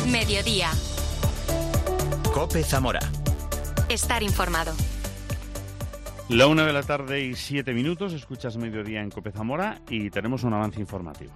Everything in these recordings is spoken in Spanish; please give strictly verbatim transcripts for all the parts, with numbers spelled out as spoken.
Mediodía. COPE Zamora. Estar informado. La una de la tarde y siete minutos, escuchas Mediodía en COPE Zamora y tenemos un avance informativo.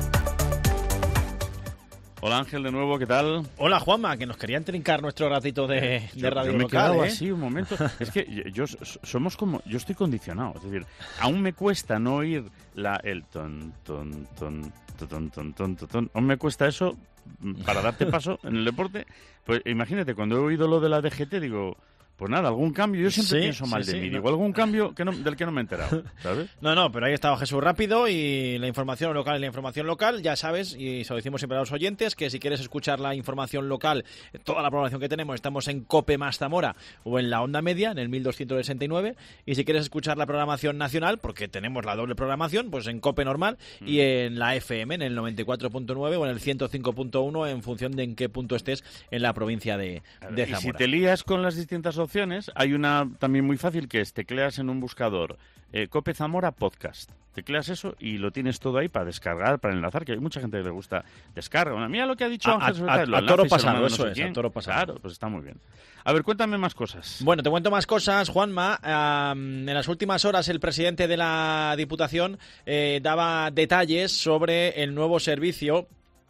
Hola Ángel, de nuevo, ¿qué tal? Hola Juanma, que nos querían trincar nuestro ratito de, de yo, radio yo me he local, quedado ¿eh? así un momento. Es que yo, yo somos como, yo estoy condicionado, es decir, aún me cuesta no oír la el ton ton ton ton ton ton ton, ton. Aún me cuesta eso para darte paso en el deporte. Pues imagínate, cuando he oído lo de la D G T digo, pues nada, algún cambio. Yo siempre sí, pienso mal sí, de sí, mí. no. Digo, algún cambio que no, del que no me he enterado, ¿sabes? No, no, pero ahí estaba Jesús Rápido y la información local y la información local, ya sabes, y se lo decimos siempre a los oyentes, que si quieres escuchar la información local, toda la programación que tenemos, estamos en COPE más Zamora o en la onda media, en el mil doscientos sesenta y nueve, y si quieres escuchar la programación nacional, porque tenemos la doble programación, pues en COPE normal mm. y en la F M, en el noventa y cuatro punto nueve o en el ciento cinco punto uno, en función de en qué punto estés en la provincia de, de Zamora. Y si te lías con las distintas opciones, hay una también muy fácil que es, tecleas en un buscador eh, COPE Zamora Podcast. Tecleas eso y lo tienes todo ahí para descargar, para enlazar, que hay mucha gente que le gusta descarga. Bueno, mira lo que ha dicho a, Ángel. A, a, a toro pasado, no eso sé es, quién. a toro pasado. Claro, pues está muy bien. A ver, cuéntame más cosas. Bueno, te cuento más cosas, Juanma. Uh, en las últimas horas el presidente de la Diputación eh, daba detalles sobre el nuevo servicio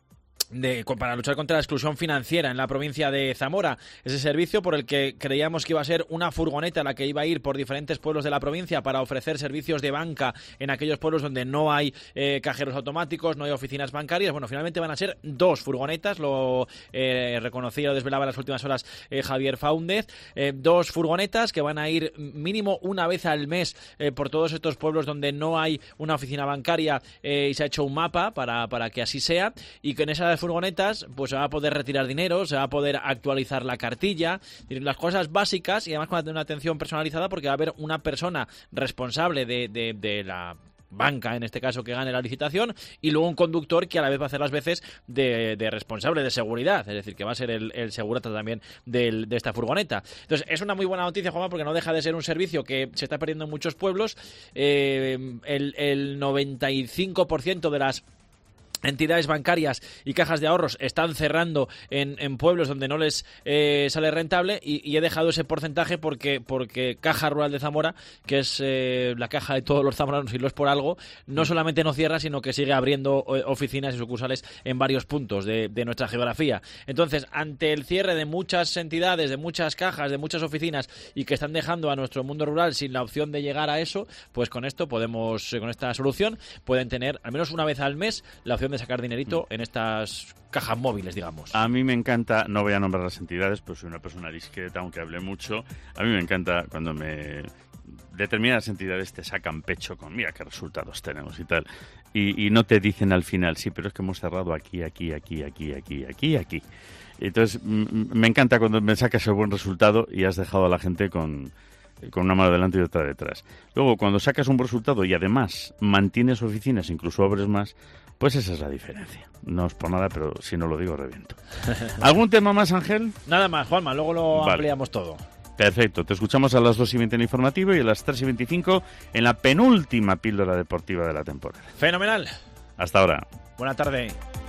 De, para luchar contra la exclusión financiera en la provincia de Zamora. Ese servicio por el que creíamos que iba a ser una furgoneta la que iba a ir por diferentes pueblos de la provincia para ofrecer servicios de banca en aquellos pueblos donde no hay eh, cajeros automáticos, no hay oficinas bancarias. Bueno, finalmente van a ser dos furgonetas, lo eh, reconocía, lo desvelaba en las últimas horas eh, Javier Fáundez, eh, dos furgonetas que van a ir mínimo una vez al mes eh, por todos estos pueblos donde no hay una oficina bancaria eh, y se ha hecho un mapa para, para que así sea, y que en esas furgonetas pues se va a poder retirar dinero, se va a poder actualizar la cartilla, las cosas básicas, y además con una atención personalizada, porque va a haber una persona responsable de, de, de la banca, en este caso, que gane la licitación, y luego un conductor que a la vez va a hacer las veces de, de responsable de seguridad, es decir, que va a ser el, el segurata también del, de esta furgoneta. Entonces, es una muy buena noticia, Juanma, porque no deja de ser un servicio que se está perdiendo en muchos pueblos. Eh, el, el noventa y cinco por ciento de las entidades bancarias y cajas de ahorros están cerrando en, en pueblos donde no les eh, sale rentable, y, y he dejado ese porcentaje porque porque Caja Rural de Zamora, que es eh, la caja de todos los zamoranos y lo es por algo, no solamente no cierra, sino que sigue abriendo oficinas y sucursales en varios puntos de, de nuestra geografía. Entonces, ante el cierre de muchas entidades, de muchas cajas, de muchas oficinas, y que están dejando a nuestro mundo rural sin la opción de llegar a eso, pues con esto podemos, con esta solución, pueden tener al menos una vez al mes la opción de sacar dinerito en estas cajas móviles, digamos. A mí me encanta, no voy a nombrar las entidades, pues soy una persona discreta, aunque hablé mucho. A mí me encanta cuando me determinadas entidades te sacan pecho con mira qué resultados tenemos y tal, y, y no te dicen al final, sí, pero es que hemos cerrado aquí, aquí, aquí, aquí, aquí, aquí, aquí. Entonces m- me encanta cuando me sacas el buen resultado y has dejado a la gente con con una mano delante y otra detrás. Luego, cuando sacas un buen resultado y además mantienes oficinas, incluso abres más, pues esa es la diferencia. No es por nada, pero si no lo digo, reviento. ¿Algún tema más, Ángel? Nada más, Juanma, luego lo Vale. ampliamos todo. Perfecto, te escuchamos a las dos y veinte en el informativo y a las tres y veinticinco en la penúltima píldora deportiva de la temporada. Fenomenal. Hasta ahora. Buena tarde.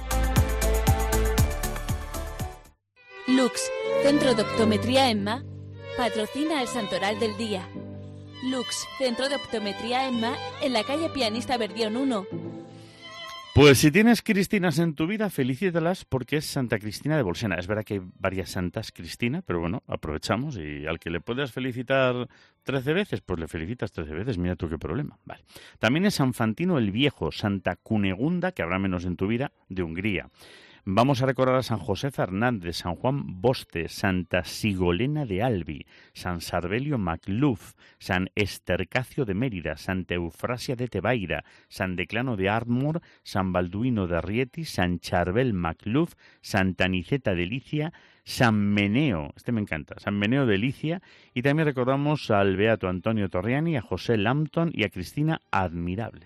Lux, Centro de Optometría EMMA, patrocina el Santoral del Día. Lux, Centro de Optometría EMMA, en la calle Pianista Berdión uno. Pues si tienes Cristinas en tu vida, felicítalas porque es Santa Cristina de Bolsena. Es verdad que hay varias santas Cristina, pero bueno, aprovechamos y al que le puedas felicitar trece veces, pues le felicitas trece veces. Mira tú qué problema. Vale. También es San Fantino el Viejo, Santa Cunegunda, que habrá menos en tu vida, de Hungría. Vamos a recordar a San José Fernández, San Juan Boste, Santa Sigolena de Albi, San Sarbelio Macluf, San Estercacio de Mérida, Santa Eufrasia de Tebaira, San Declano de Ardmore, San Balduino de Rieti, San Charbel Macluf, Santa Niceta de Licia, San Meneo, este me encanta, San Meneo de Licia, y también recordamos al Beato Antonio Torriani, a José Lampton y a Cristina Admirable.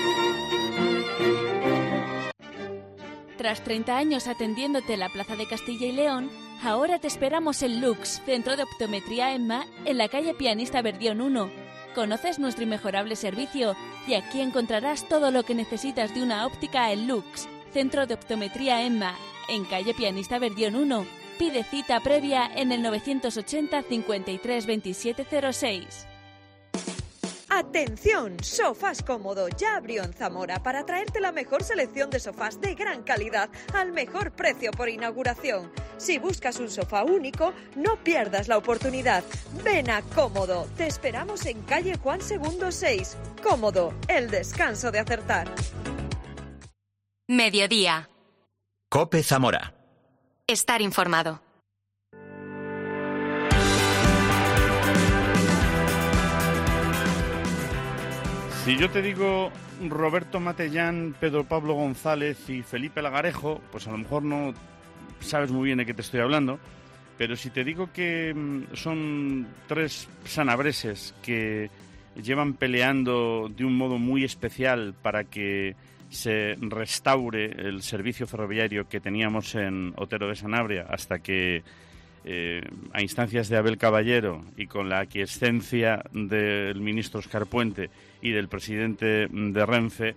Tras treinta años atendiéndote en la Plaza de Castilla y León, ahora te esperamos en Lux, Centro de Optometría EMMA, en la calle Pianista Berdión uno. Conoces nuestro inmejorable servicio y aquí encontrarás todo lo que necesitas de una óptica en Lux, Centro de Optometría EMMA, en calle Pianista Verdión uno. Pide cita previa en el novecientos ochenta cincuenta y tres veintisiete cero seis. ¡Atención! Sofás Cómodo ya abrió en Zamora para traerte la mejor selección de sofás de gran calidad al mejor precio por inauguración. Si buscas un sofá único, no pierdas la oportunidad. Ven a Cómodo. Te esperamos en calle Juan segundo seis. Cómodo, el descanso de acertar. Mediodía. COPE Zamora. Estar informado. Si yo te digo Roberto Matellán, Pedro Pablo González y Felipe Lagarejo, pues a lo mejor no sabes muy bien de qué te estoy hablando, pero si te digo que son tres sanabreses que llevan peleando de un modo muy especial para que se restaure el servicio ferroviario que teníamos en Otero de Sanabria hasta que Eh, a instancias de Abel Caballero y con la aquiescencia del ministro Óscar Puente y del presidente de Renfe,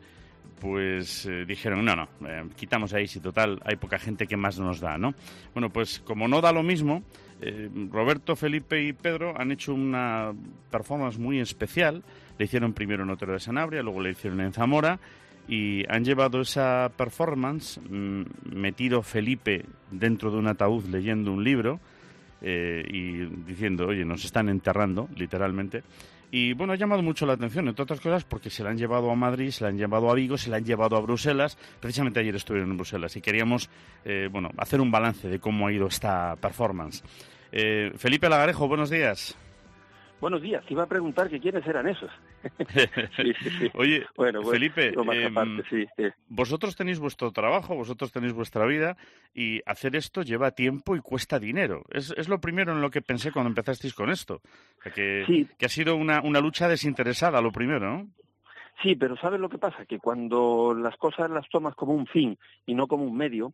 pues eh, dijeron, no, no, eh, quitamos ahí, si total hay poca gente que más nos da, ¿no? Bueno, pues como no da lo mismo, eh, Roberto, Felipe y Pedro han hecho una performance muy especial. Le hicieron primero en Otero de Sanabria, luego le hicieron en Zamora, y han llevado esa performance, mmm, metido Felipe dentro de un ataúd leyendo un libro, Eh, y diciendo, oye, nos están enterrando, literalmente. Y bueno, ha llamado mucho la atención, entre otras cosas, porque se la han llevado a Madrid, se la han llevado a Vigo, se la han llevado a Bruselas. Precisamente ayer estuvieron en Bruselas y queríamos, eh, bueno, hacer un balance de cómo ha ido esta performance. Eh, Felipe Lagarejo, buenos días. Buenos días, te iba a preguntar que quiénes eran esos. sí, sí, sí. Oye, bueno, bueno, Felipe, eh, aparte, sí, sí. vosotros tenéis vuestro trabajo, vosotros tenéis vuestra vida, y hacer esto lleva tiempo y cuesta dinero. Es, es lo primero en lo que pensé cuando empezasteis con esto. O sea, que, sí. que ha sido una, una lucha desinteresada, lo primero, ¿no? Sí, pero ¿sabes lo que pasa? Que cuando las cosas las tomas como un fin y no como un medio,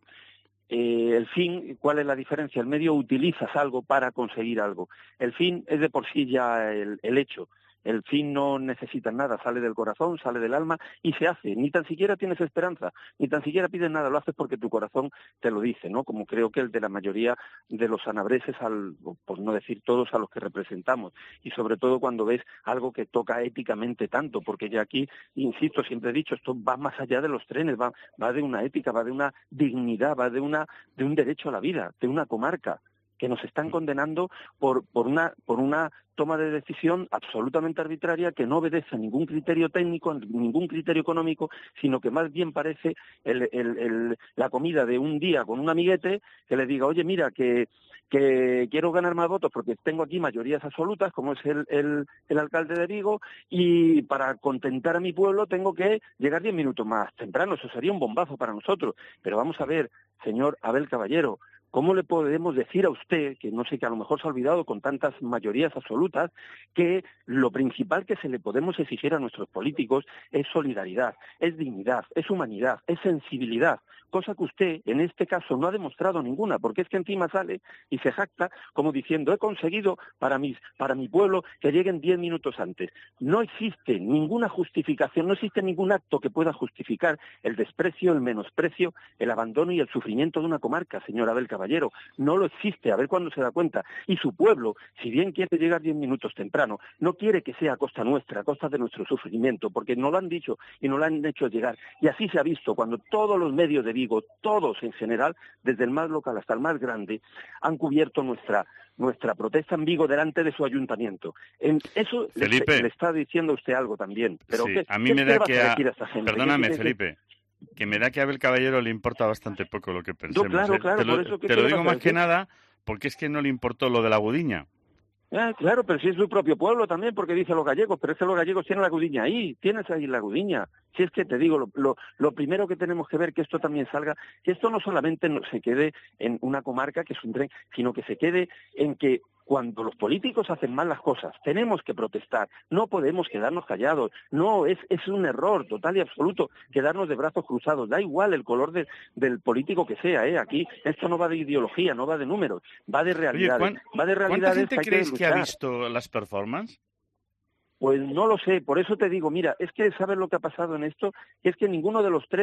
Eh, el fin, ¿cuál es la diferencia? El medio utilizas algo para conseguir algo. El fin es de por sí ya el, el hecho. El fin no necesita nada, sale del corazón, sale del alma y se hace. Ni tan siquiera tienes esperanza, ni tan siquiera pides nada, lo haces porque tu corazón te lo dice, ¿no? Como creo que el de la mayoría de los sanabreses, al, por no decir todos, a los que representamos. Y sobre todo cuando ves algo que toca éticamente tanto, porque ya aquí, insisto, siempre he dicho, esto va más allá de los trenes, va, va de una ética, va de una dignidad, va de, una, de un derecho a la vida, de una comarca, que nos están condenando por, por, una, por una toma de decisión absolutamente arbitraria que no obedece a ningún criterio técnico, a ningún criterio económico, sino que más bien parece el, el, el, la comida de un día con un amiguete que le diga, oye, mira, que, que quiero ganar más votos porque tengo aquí mayorías absolutas, como es el, el, el alcalde de Vigo, y para contentar a mi pueblo tengo que llegar diez minutos más temprano. Eso sería un bombazo para nosotros. Pero vamos a ver, señor Abel Caballero, ¿cómo le podemos decir a usted, que no sé, que a lo mejor se ha olvidado con tantas mayorías absolutas, que lo principal que se le podemos exigir a nuestros políticos es solidaridad, es dignidad, es humanidad, es sensibilidad? Cosa que usted, en este caso, no ha demostrado ninguna, porque es que encima sale y se jacta como diciendo, he conseguido para, mis, para mi pueblo que lleguen diez minutos antes. No existe ninguna justificación, no existe ningún acto que pueda justificar el desprecio, el menosprecio, el abandono y el sufrimiento de una comarca, señor Abel Caballero. No lo existe, a ver cuándo se da cuenta. Y su pueblo, si bien quiere llegar diez minutos temprano, no quiere que sea a costa nuestra, a costa de nuestro sufrimiento, porque nos lo han dicho y nos lo han hecho llegar. Y así se ha visto cuando todos los medios de Vigo, todos en general, desde el más local hasta el más grande, han cubierto nuestra nuestra protesta en Vigo delante de su ayuntamiento. En eso Felipe, le, le está diciendo usted algo también. Pero sí, ¿qué, a mí ¿qué me da que a... a esta gente? Perdóname, ¿Qué, qué, Felipe, que me da que a Abel Caballero le importa bastante poco lo que pensemos. No, claro, ¿eh? claro, te lo, por eso que te lo digo vas a más que decir? nada porque es que no le importó lo de la Gudiña. Ah, claro, pero si es su propio pueblo también, porque dice los gallegos, pero es que los gallegos tienen la Gudiña ahí, tienes ahí la Gudiña. Si es que te digo, lo, lo, lo primero que tenemos que ver que esto también salga, que esto no solamente no se quede en una comarca que es un tren, sino que se quede en que cuando los políticos hacen mal las cosas, tenemos que protestar, no podemos quedarnos callados, no, es, es un error total y absoluto quedarnos de brazos cruzados, da igual el color de, del político que sea, ¿eh? Aquí esto no va de ideología, no va de números, va de realidades, Oye, va de realidades. ¿cuánta gente que crees que, que ha visto las performances? Pues no lo sé, por eso te digo, mira, es que ¿sabes lo que ha pasado en esto? Es que ninguno de los tres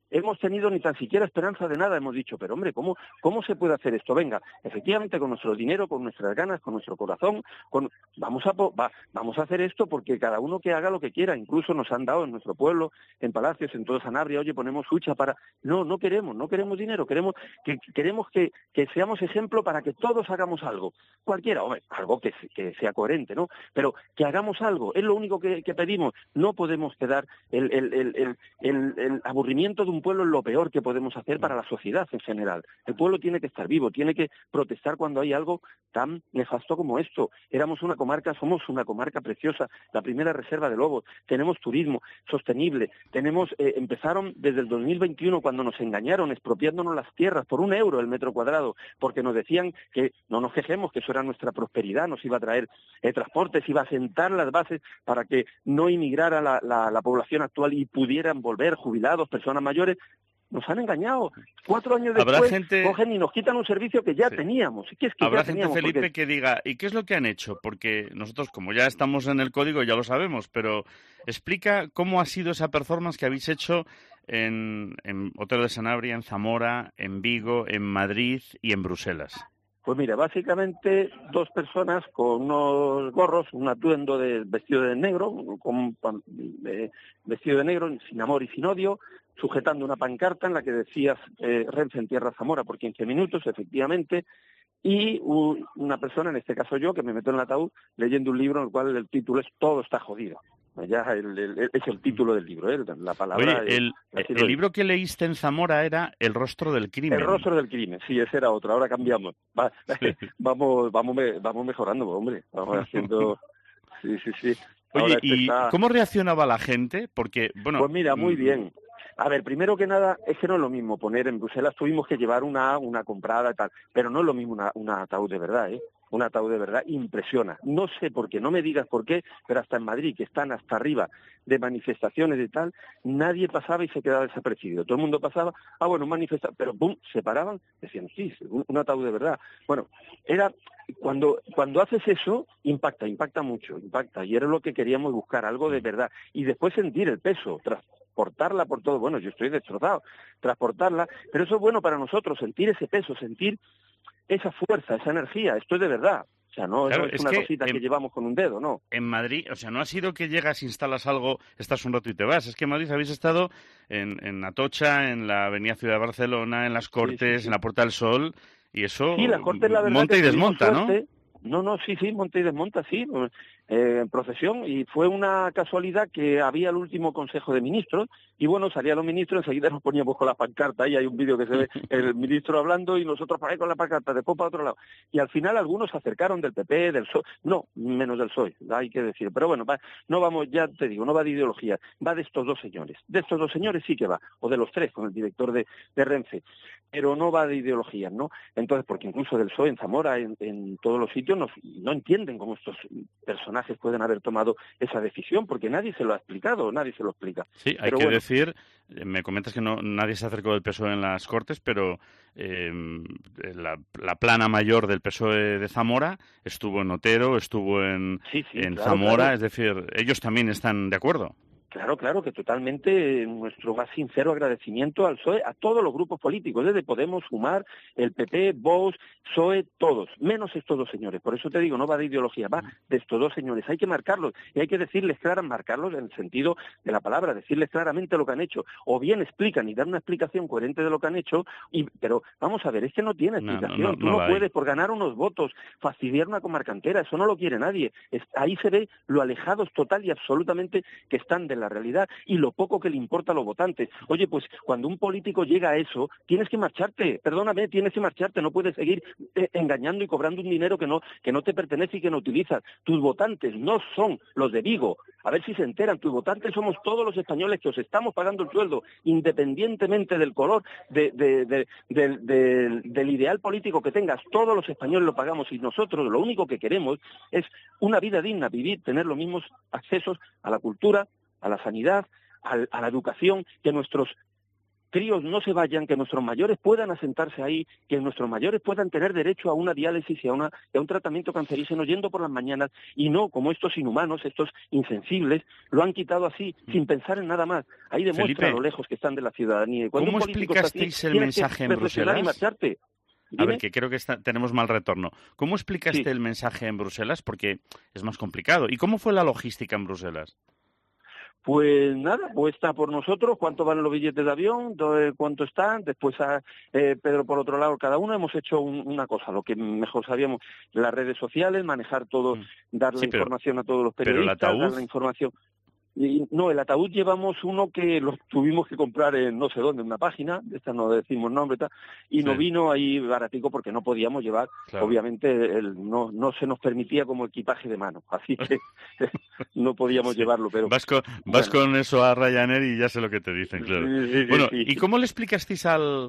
hemos tenido ni tan siquiera esperanza de nada, hemos dicho, pero hombre, ¿cómo, cómo se puede hacer esto? Venga, efectivamente, con nuestro dinero, con nuestras ganas, con nuestro corazón, con, vamos, a, va, vamos a hacer esto porque cada uno que haga lo que quiera, incluso nos han dado en nuestro pueblo, en Palacios, en todo Sanabria, oye, ponemos hucha para... No, no queremos, no queremos dinero, queremos que, queremos que, que seamos ejemplo para que todos hagamos algo, cualquiera, hombre, algo que, que sea coherente, ¿no? Pero que hagamos algo, es lo único que, que pedimos, no podemos quedar el, el, el, el, el, el aburrimiento de un pueblo es lo peor que podemos hacer para la sociedad en general. El pueblo tiene que estar vivo, tiene que protestar cuando hay algo tan nefasto como esto. Éramos una comarca, somos una comarca preciosa, la primera reserva de lobos, tenemos turismo sostenible, tenemos eh, empezaron desde el dos mil veintiuno cuando nos engañaron expropiándonos las tierras por un euro el metro cuadrado, porque nos decían que no nos quejemos, que eso era nuestra prosperidad, nos iba a traer eh, transportes, iba a sentar las bases para que no inmigrara la, la, la población actual y pudieran volver jubilados, personas mayores. Nos han engañado. Cuatro años después gente... cogen y nos quitan un servicio que ya sí. teníamos. ¿Qué es que Habrá ya gente, teníamos? Felipe, porque... que diga, ¿y qué es lo que han hecho? Porque nosotros, como ya estamos en el código, ya lo sabemos, pero explica cómo ha sido esa performance que habéis hecho en, en Hotel de Sanabria, en Zamora, en Vigo, en Madrid y en Bruselas. Pues mira, básicamente dos personas con unos gorros, un atuendo de vestido de negro, con de, vestido de negro, sin amor y sin odio, sujetando una pancarta en la que decías eh, Renfe en tierra Zamora por quince minutos, efectivamente, y un, una persona, en este caso yo, que me meto en el ataúd leyendo un libro en el cual el título es Todo está jodido. Ya el, el, es el título del libro, ¿eh? La palabra... Oye, el, el, el libro que leíste en Zamora era El rostro del crimen. El rostro del crimen, sí, ese era otro, ahora cambiamos. Va, sí. Vamos vamos vamos mejorando, hombre, vamos haciendo... Sí, sí, sí. Oye, ¿y está... cómo reaccionaba la gente? Porque, bueno... Pues mira, muy bien. A ver, primero que nada, es que no es lo mismo poner en Bruselas, tuvimos que llevar una una comprada y tal, pero no es lo mismo una, una ataúd de verdad, ¿eh? Un ataúd de verdad impresiona. No sé por qué, no me digas por qué, pero hasta en Madrid, que están hasta arriba de manifestaciones y tal, nadie pasaba y se quedaba desapercibido. Todo el mundo pasaba, ah, bueno, manifesta, pero pum, se paraban, decían, sí, un, un ataúd de verdad. Bueno, era... Cuando cuando haces eso, impacta, impacta mucho, impacta, y era lo que queríamos buscar, algo de verdad. Y después sentir el peso, transportarla por todo, bueno, yo estoy destrozado, transportarla, pero eso es bueno para nosotros, sentir ese peso, sentir esa fuerza, esa energía, esto es de verdad. O sea, no, claro, no es, es una que cosita en, que llevamos con un dedo, ¿no? En Madrid, o sea, no ha sido que llegas, instalas algo, estás un rato y te vas. Es que en Madrid habéis estado en, en Atocha, en la Avenida Ciudad de Barcelona, en las Cortes, sí, sí, sí. en la Puerta del Sol... Y eso sí, la Corte, la verdad, monta y desmonta, ¿no? No, no, sí, sí, monta y desmonta, sí, eh, en procesión, y fue una casualidad que había el último Consejo de Ministros, y bueno, salían los ministros, enseguida nos poníamos con la pancarta, y hay un vídeo que se ve el ministro hablando, y nosotros para ahí con la pancarta, después para otro lado. Y al final algunos se acercaron del P P, del P S O E, no, menos del P S O E, hay que decir, pero bueno, va, no vamos, ya te digo, no va de ideología, va de estos dos señores, de estos dos señores sí que va, o de los tres, con el director de, de Renfe, pero no va de ideologías, ¿no? Entonces, porque incluso del P S O E en Zamora, en, en todos los sitios, no, no entienden cómo estos personajes pueden haber tomado esa decisión, porque nadie se lo ha explicado, nadie se lo explica. Sí, hay pero que bueno. decir, me comentas que no nadie se acercó del P S O E en las Cortes, pero eh, la, la plana mayor del P S O E de Zamora estuvo en Otero, estuvo en, sí, sí, en claro, Zamora, claro. Es decir, ellos también están de acuerdo. Claro, claro, que totalmente nuestro más sincero agradecimiento al P S O E, a todos los grupos políticos, desde Podemos, Sumar, el P P, Vox, P S O E, todos, menos estos dos señores. Por eso te digo, no va de ideología, va de estos dos señores. Hay que marcarlos y hay que decirles claramente, marcarlos en el sentido de la palabra, decirles claramente lo que han hecho. O bien explican y dan una explicación coherente de lo que han hecho, y, pero vamos a ver, es que no tiene explicación. No, no, no, Tú no, no puedes, por ganar unos votos, fastidiar una comarca entera, eso no lo quiere nadie. Es, ahí se ve lo alejados total y absolutamente que están de la realidad y lo poco que le importa a los votantes. Oye, pues cuando un político llega a eso, tienes que marcharte, perdóname, tienes que marcharte, no puedes seguir eh, engañando y cobrando un dinero que no que no te pertenece y que no utilizas. Tus votantes no son los de Vigo, a ver si se enteran, tus votantes somos todos los españoles que os estamos pagando el sueldo, independientemente del color, de, de, de, de, de, del ideal político que tengas, todos los españoles lo pagamos y nosotros lo único que queremos es una vida digna, vivir, tener los mismos accesos a la cultura, a la sanidad, a, a la educación que nuestros críos no se vayan, que nuestros mayores puedan asentarse ahí, que nuestros mayores puedan tener derecho a una diálisis y a, una, y a un tratamiento cancerígeno yendo por las mañanas, y no como estos inhumanos, estos insensibles, lo han quitado así, sin pensar en nada más. Ahí demuestra Felipe, lo lejos que están de la ciudadanía. Cuando ¿cómo explicasteis el mensaje en Bruselas? Y marcharte. A ver, que creo que está, tenemos mal retorno. ¿Cómo explicaste sí. el mensaje en Bruselas? Porque es más complicado. ¿Y cómo fue la logística en Bruselas? Pues nada, puesta por nosotros, cuánto valen los billetes de avión, cuánto están, después a, eh, Pedro por otro lado, cada uno hemos hecho un, una cosa, lo que mejor sabíamos, las redes sociales, manejar todo, dar la sí, pero, información a todos los periodistas, pero el ataúd... dar la información... Y, no, el ataúd llevamos uno que lo tuvimos que comprar en no sé dónde, en una página, esta no decimos nombre, tal, y sí. nos vino ahí baratico porque no podíamos llevar, claro. obviamente el, no no se nos permitía como equipaje de mano, así que no podíamos sí. llevarlo. Pero Vas, con, vas bueno. con eso a Ryanair y ya sé lo que te dicen, claro. Sí, sí, bueno, sí. ¿y cómo le explicasteis al...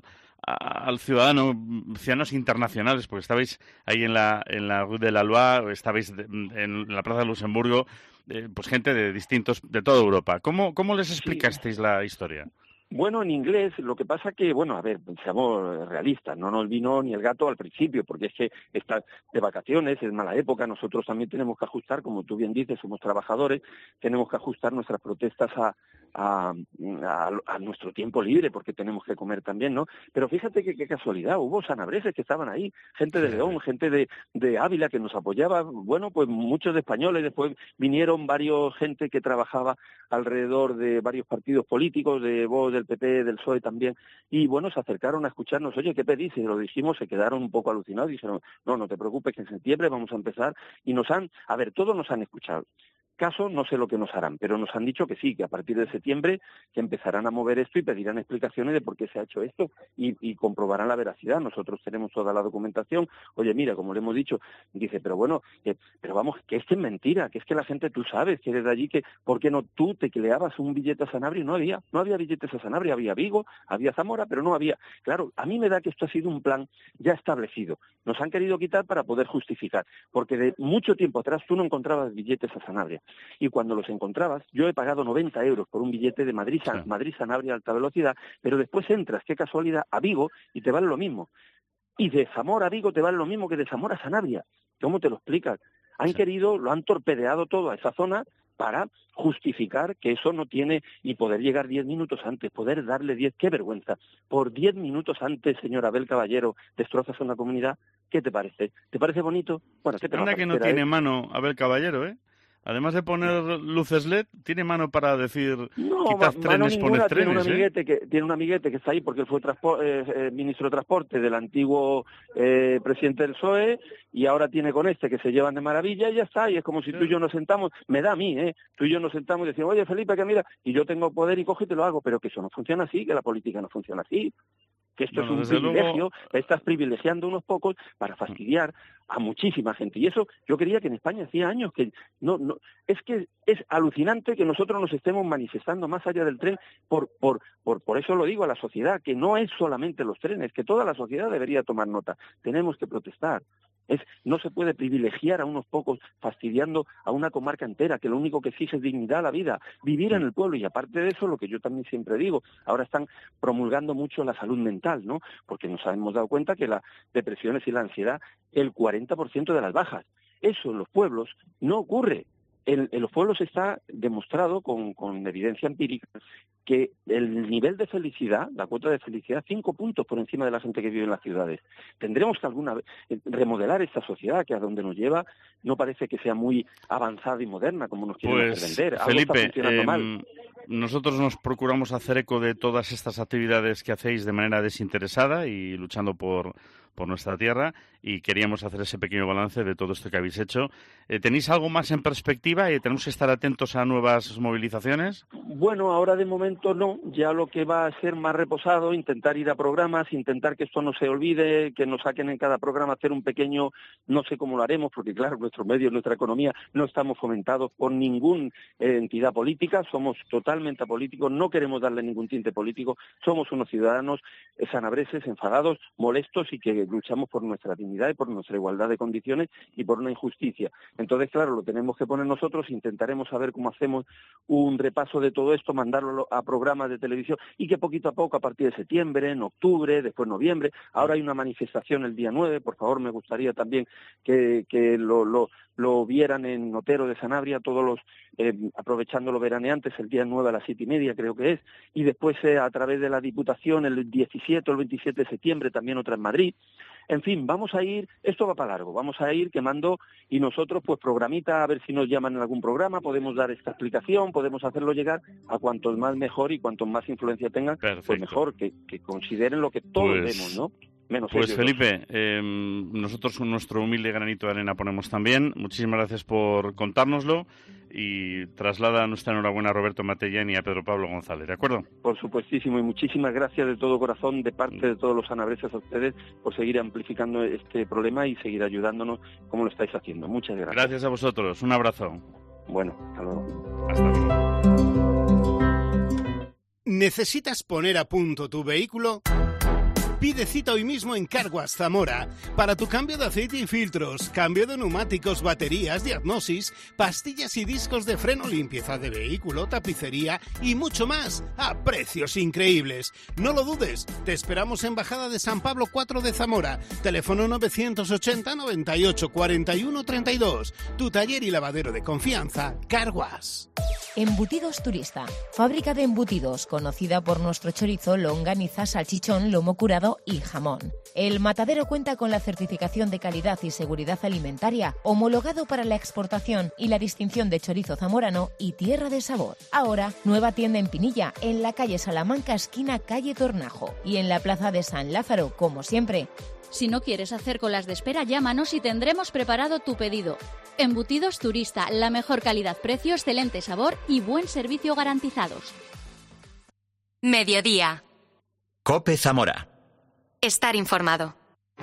al ciudadano, ciudadanos internacionales, porque estabais ahí en la en la Rue de la Loi, estabais de, en la Plaza de Luxemburgo, eh, pues gente de distintos, de toda Europa. ¿Cómo, cómo les explicasteis sí. la historia? Bueno, en inglés, lo que pasa que, bueno, a ver, seamos realistas, no nos vino ni el gato al principio, porque es que está de vacaciones, es mala época, nosotros también tenemos que ajustar, como tú bien dices, somos trabajadores, tenemos que ajustar nuestras protestas a, a, a, a nuestro tiempo libre, porque tenemos que comer también, ¿no? Pero fíjate que qué casualidad, hubo sanabreses que estaban ahí, gente de León, gente de, de Ávila que nos apoyaba, bueno, pues muchos de españoles, después vinieron varios gente que trabajaba alrededor de varios partidos políticos, de Vox, del P P, del P S O E también, y bueno, se acercaron a escucharnos, oye, ¿qué pedís? Y lo dijimos, se quedaron un poco alucinados y dijeron, no, no te preocupes, que en septiembre vamos a empezar, y nos han, a ver, todos nos han escuchado. Caso, no sé lo que nos harán, pero nos han dicho que sí, que a partir de septiembre que empezarán a mover esto y pedirán explicaciones de por qué se ha hecho esto y, y comprobarán la veracidad. Nosotros tenemos toda la documentación. Oye, mira, como le hemos dicho, dice, pero bueno, que, pero vamos, que esto es mentira, que es que la gente, tú sabes, que desde allí, que ¿por qué no tú tecleabas un billete a Sanabria? No había, no había billetes a Sanabria, había Vigo, había Zamora, pero no había. Claro, a mí me da que esto ha sido un plan ya establecido. Nos han querido quitar para poder justificar, porque de mucho tiempo atrás tú no encontrabas billetes a Sanabria. Y cuando los encontrabas, yo he pagado noventa euros por un billete de Madrid, San, sí. Madrid-Sanabria alta velocidad, pero después entras, qué casualidad, a Vigo y te vale lo mismo. Y de Zamora a Vigo te vale lo mismo que de Zamora a Sanabria. ¿Cómo te lo explicas? Han sí. querido, lo han torpedeado todo a esa zona para justificar que eso no tiene, y poder llegar diez minutos antes, poder darle diez, qué vergüenza. Por diez minutos antes, señor Abel Caballero, destrozas una comunidad. ¿Qué te parece? ¿Te parece bonito? Bueno, ¿qué te Anda que no tiene eh? mano Abel Caballero, ¿eh? Además de poner luces L E D, ¿tiene mano para decir no, quitad trenes, pones trenes? Tiene un, ¿eh? amiguete que, tiene un amiguete que está ahí porque él fue transpo- eh, eh, ministro de Transporte del antiguo eh, presidente del P S O E y ahora tiene con este que se llevan de maravilla y ya está. Y es como si sí. tú y yo nos sentamos, me da a mí, ¿eh? Tú y yo nos sentamos y decimos, oye Felipe, que mira, y yo tengo poder y cojo y te lo hago, pero que eso no funciona así, que la política no funciona así. Que esto bueno, es un privilegio, luego... estás privilegiando a unos pocos para fastidiar a muchísima gente. Y eso yo quería que en España hacía años que no, no, es que es alucinante que nosotros nos estemos manifestando más allá del tren, por, por, por, por eso lo digo a la sociedad, que no es solamente los trenes, que toda la sociedad debería tomar nota. Tenemos que protestar. Es, no se puede privilegiar a unos pocos fastidiando a una comarca entera, que lo único que exige es dignidad a la vida, vivir en el pueblo. Y aparte de eso, lo que yo también siempre digo, ahora están promulgando mucho la salud mental, ¿no? Porque nos hemos dado cuenta que las depresiones y la ansiedad, el cuarenta por ciento de las bajas. Eso en los pueblos no ocurre. En, en los pueblos está demostrado con, con evidencia empírica que el nivel de felicidad, la cuota de felicidad, cinco puntos por encima de la gente que vive en las ciudades. Tendremos que alguna vez remodelar esta sociedad que a donde nos lleva no parece que sea muy avanzada y moderna como nos quieren pues, hacer vender. Algo Felipe, está funcionando eh, mal. Nosotros nos procuramos hacer eco de todas estas actividades que hacéis de manera desinteresada y luchando por, por nuestra tierra, y queríamos hacer ese pequeño balance de todo esto que habéis hecho. Eh, ¿Tenéis algo más en perspectiva y tenemos que estar atentos a nuevas movilizaciones? Bueno, ahora de momento no, ya lo que va a ser más reposado, intentar ir a programas, intentar que esto no se olvide, que nos saquen en cada programa, hacer un pequeño, no sé cómo lo haremos, porque claro, nuestros medios, nuestra economía, no estamos fomentados por ninguna eh, entidad política, somos total totalmente apolítico, no queremos darle ningún tinte político, somos unos ciudadanos sanabreses, enfadados, molestos y que luchamos por nuestra dignidad y por nuestra igualdad de condiciones y por una injusticia. Entonces, claro, lo tenemos que poner nosotros, intentaremos saber cómo hacemos un repaso de todo esto, mandarlo a programas de televisión y que poquito a poco, a partir de septiembre, en octubre, después noviembre, ahora hay una manifestación el día nueve, por favor, me gustaría también que, que lo, lo, lo vieran en Otero de Sanabria, todos los, eh, aprovechando los veraneantes, el día nueve a las siete y media creo que es, y después eh, a través de la Diputación el diecisiete o el veintisiete de septiembre, también otra en Madrid. En fin, vamos a ir, esto va para largo, vamos a ir quemando y nosotros pues programita, a ver si nos llaman en algún programa, podemos dar esta explicación, podemos hacerlo llegar a cuantos más mejor y cuantos más influencia tengan, Perfecto. Pues mejor, que, que consideren lo que todos Pues... vemos, ¿no? Menos pues ellos, Felipe, eh, nosotros con nuestro humilde granito de arena ponemos también. Muchísimas gracias por contárnoslo y traslada nuestra enhorabuena a Roberto Matellán y a Pedro Pablo González, ¿de acuerdo? Por supuestísimo, y muchísimas gracias de todo corazón de parte de todos los sanabreses a ustedes por seguir amplificando este problema y seguir ayudándonos como lo estáis haciendo. Muchas gracias. Gracias a vosotros, un abrazo. Bueno, hasta luego. Hasta luego. ¿Necesitas poner a punto tu vehículo? Pide cita hoy mismo en Carguas Zamora para tu cambio de aceite y filtros, cambio de neumáticos, baterías, diagnosis, pastillas y discos de freno, limpieza de vehículo, tapicería y mucho más a precios increíbles. No lo dudes, te esperamos en Bajada de San Pablo cuatro de Zamora, teléfono novecientos ochenta, noventa y ocho, cuarenta y uno, treinta y dos, tu taller y lavadero de confianza, Carguas. Embutidos Turista, fábrica de embutidos conocida por nuestro chorizo, longaniza, salchichón, lomo curado y jamón. El matadero cuenta con la certificación de calidad y seguridad alimentaria, homologado para la exportación y la distinción de chorizo zamorano y tierra de sabor. Ahora, nueva tienda en Pinilla, en la calle Salamanca, esquina calle Tornajo, y en la plaza de San Lázaro, como siempre. Si no quieres hacer colas de espera, llámanos y tendremos preparado tu pedido. Embutidos Turista, la mejor calidad-precio, excelente sabor y buen servicio garantizados. Mediodía. COPE Zamora. Estar informado.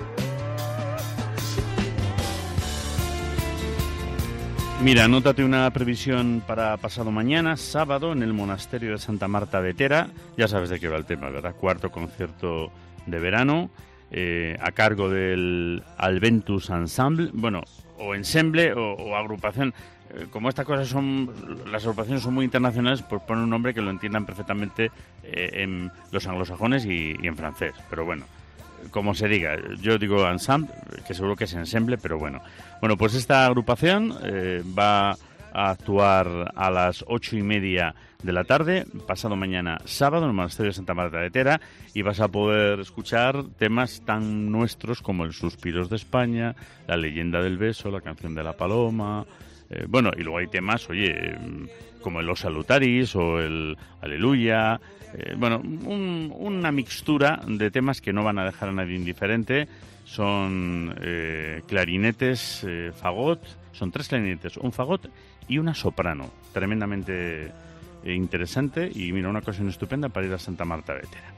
Mira, anótate una previsión para pasado mañana, sábado, en el monasterio de Santa Marta de Tera. Ya sabes de qué va el tema, ¿verdad? Cuarto concierto de verano, eh, a cargo del Alventus Ensemble, bueno, o ensemble o, o agrupación. Eh, como estas cosas son, las agrupaciones son muy internacionales, pues pone un nombre que lo entiendan perfectamente eh, en los anglosajones y, y en francés. Pero bueno, como se diga, yo digo ensemble, que seguro que es ensemble, pero bueno. Bueno, pues esta agrupación eh, va a actuar a las ocho y media de la tarde, pasado mañana sábado, en el monasterio de Santa Marta de Tera, y vas a poder escuchar temas tan nuestros como el Suspiros de España, la Leyenda del Beso, la Canción de la Paloma, eh, bueno, y luego hay temas, oye, como el Los Salutaris o el Aleluya, eh, bueno, un, una mixtura de temas que no van a dejar a nadie indiferente. Son eh, clarinetes, eh, fagot, son tres clarinetes, un fagot y una soprano, tremendamente eh, interesante, y mira, una ocasión estupenda para ir a Santa Marta de Tera.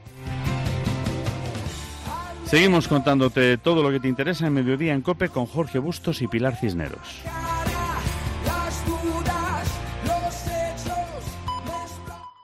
Seguimos contándote todo lo que te interesa en Mediodía en COPE con Jorge Bustos y Pilar Cisneros. Las dudas